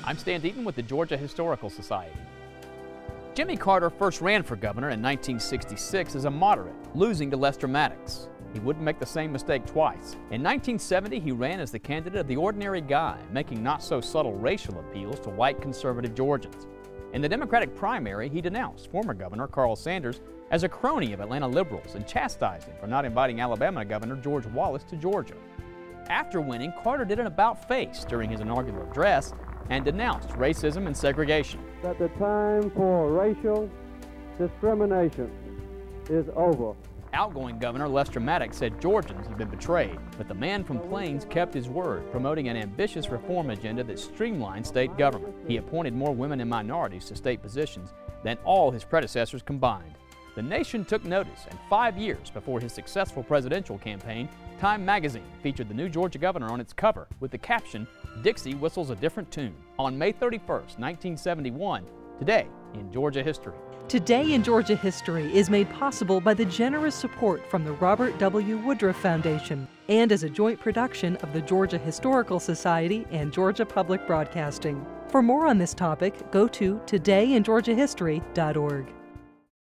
I'm Stan Deaton with the Georgia Historical Society. Jimmy Carter first ran for governor in 1966 as a moderate, losing to Lester Maddox. He wouldn't make the same mistake twice. In 1970, he ran as the candidate of the ordinary guy, making not-so-subtle racial appeals to white conservative Georgians. In the Democratic primary, he denounced former Governor Carl Sanders as a crony of Atlanta liberals and chastised him for not inviting Alabama Governor George Wallace to Georgia. After winning, Carter did an about-face during his inaugural address and denounced racism and segregation. That the time for racial discrimination is over. Outgoing Governor Lester Maddox said Georgians had been betrayed, but the man from Plains kept his word, promoting an ambitious reform agenda that streamlined state government. He appointed more women and minorities to state positions than all his predecessors combined. The nation took notice, and 5 years before his successful presidential campaign, Time magazine featured the new Georgia governor on its cover with the caption, "Dixie whistles a different tune." On May 31st, 1971, today in Georgia history. Today in Georgia History is made possible by the generous support from the Robert W. Woodruff Foundation and as a joint production of the Georgia Historical Society and Georgia Public Broadcasting. For more on this topic, go to todayingeorgiahistory.org.